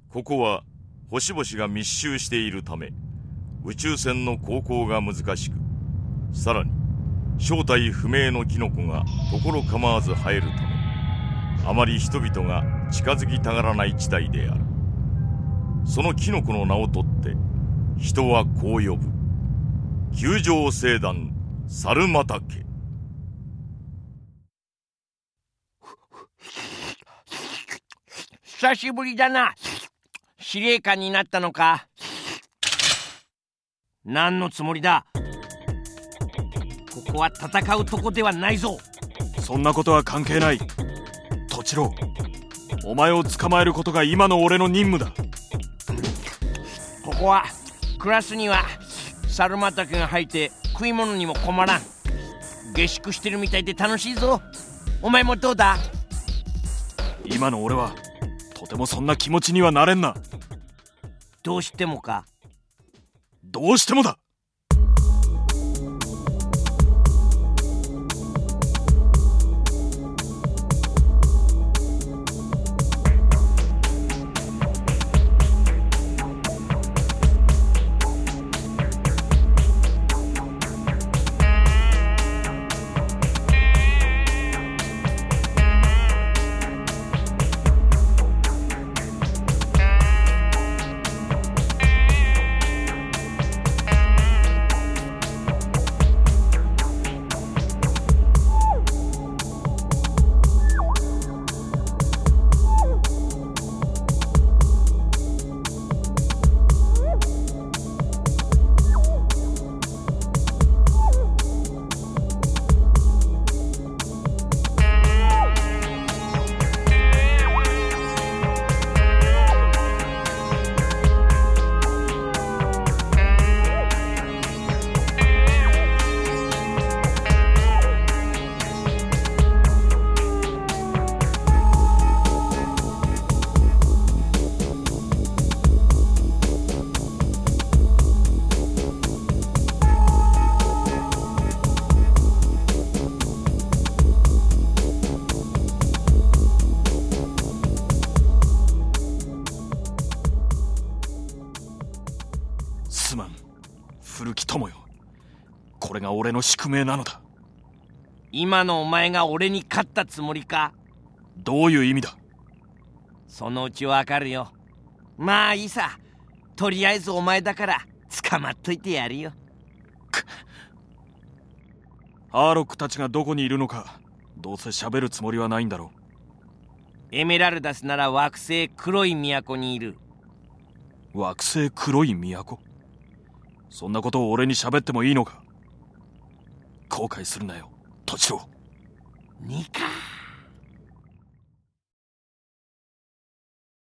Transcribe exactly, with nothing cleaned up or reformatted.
ここは星々が密集しているため宇宙船の航行が難しく、さらに正体不明のキノコが所構わず生えるため、あまり人々が近づきたがらない地帯である。そのキノコの名を取って人はこう呼ぶ。球状星団サルマタケ。 久しぶりだな。司令官になったのか。何のつもりだ。ここは戦うとこではないぞ。 そんなことは関係ない。トチロウ、お前を捕まえることが今の俺の任務だ。 ここは暮らすにはサルマタケが生えて食い物にも困らん。下宿してるみたいで楽しいぞ。お前もどうだ。 今の俺はとてもそんな気持ちにはなれんな。 どうしてもか。 どうしてもだ。すまん、古き友よ。これが俺の宿命なのだ。 今のお前が俺に勝ったつもりか。 どういう意味だ。 そのうちわかるよ。まあいいさ。とりあえずお前だから捕まっといてやるよ。 ハーロックたちがどこにいるのか、どうせ喋るつもりはないんだろう。 エメラルダスなら惑星黒い都にいる。 惑星黒い都？そんなことを俺に喋ってもいいのか。後悔するなよ、トチロウ。 に